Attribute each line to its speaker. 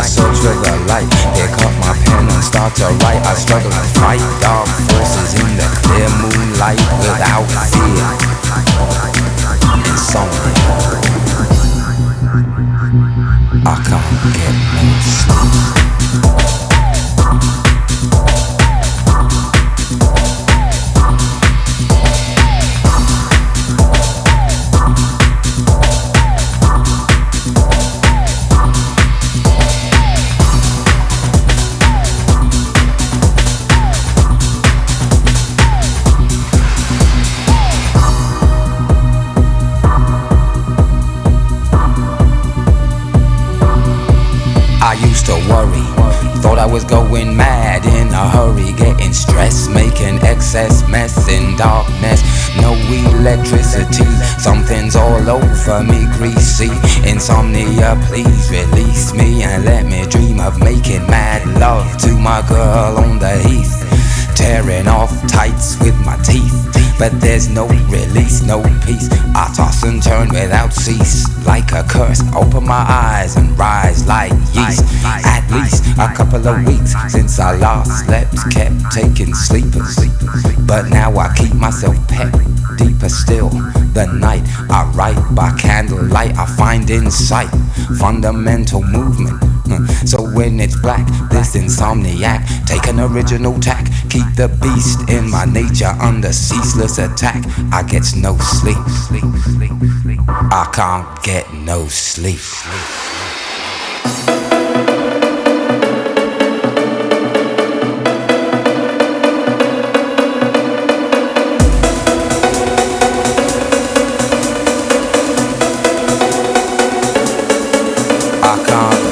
Speaker 1: search for the light. Pick up my pen and start to write. I struggle to fight dark forces in the clear moonlight without fear. Insomnia. I can't get no sleep. I used to worry, thought I was going mad in a hurry, getting stressed, making excess mess in darkness. No electricity, something's all over me, greasy. Insomnia, please release me and let me dream of making mad love to my girl on the heath. Tearing off tights with my teeth, but there's no release, no peace. I toss and turn without cease, like a curse. Open my eyes and rise like yeast. At least a couple of weeks since I last slept, kept taking sleepers, but now I keep myself pet. Deeper still, the night I write by candlelight. I find insight, fundamental movement. So when it's black, this insomniac, take an original tack. Keep the beast in my nature under ceaseless attack. I get no sleep. I can't get no sleep. I can't